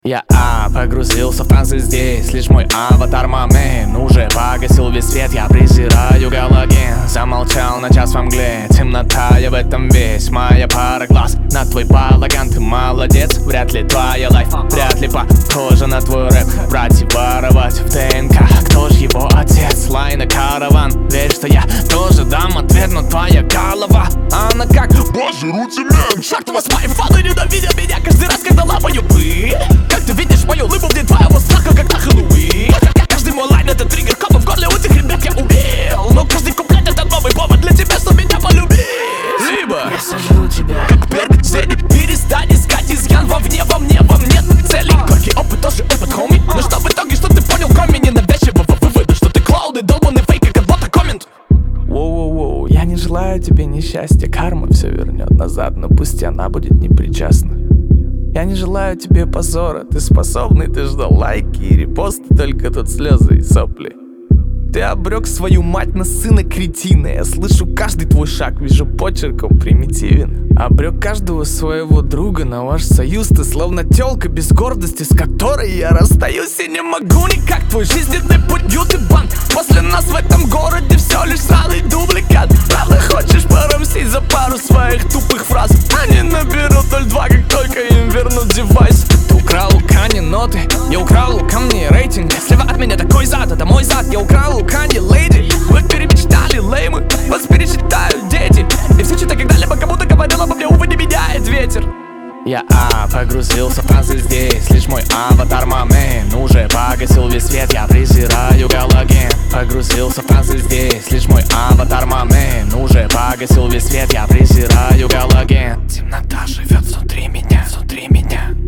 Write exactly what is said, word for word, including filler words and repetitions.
Я а, погрузился в танцы здесь. Лишь мой аватар мамин уже погасил весь свет. Я презираю галоген. Замолчал на час во мгле. Темнота, я в этом весь. Моя пара глаз на твой балаган. Ты молодец, вряд ли твоя лайф. Вряд ли похожа на твой рэп. Брать и воровать в ДНК. Кто ж его отец? Лайна караван. Верь, что я тоже дам ответ. Но твоя голова, она как боже, рутимент. Чертова мои фаны ненавидят меня каждый раз, когда лапаю пыль. Как ты видишь мою лыбу, мне твоего страха, как на Хэллоуин. Каждый мой лайн — это триггер, копа в горле, у этих ребят я убил. Но каждый куплет — это новый повод для тебя, что меня полюбить. Либо я сожру тебя, как перед целью. Перестань искать изъян вовне, во мне, вам нет целей. Горький опыт тоже опыт, хоми. Но что в итоге, что ты понял, кроме ненавязчивого вывода, что ты клауды, долбанный фейк, как от бота коммент. Воу-воу-воу, я не желаю тебе несчастья. Карма все вернет назад, но пусть она будет непричастна. Я не желаю тебе позора. Ты способный, ты ждал лайки и репосты, только тут слезы и сопли. Ты обрек свою мать на сына кретина. Я слышу каждый твой шаг, вижу почерком примитивен. Обрек каждого своего друга на ваш союз. Ты словно тёлка без гордости, с которой я расстаюсь. И не могу никак, твой жизненный путь ютубан. После нас в этом городе все лишь сраный дубликат. Правда хочешь порамсить за пару своих тупых фраз? Они наберут ноль два, как только им вернут девайс. Ты украл у Кани ноты, я украл у камней рейтинг. Слева от меня такой зад, это мой зад. Я украл у Кани леди. Вы перемечтали леймы, вас пересчитают дети. И все что-то когда-либо кому-то говорил обо мне, увы, не меняет ветер. Я а, погрузился в танцы здесь. Лишь мой аватар мамин уже погасил весь свет. Я презираю галоген. Погрузился в танцы здесь. Лишь мой аватар мамин уже погасил весь свет. Я презираю галоген. Темнота живет внутри меня, внутри меня.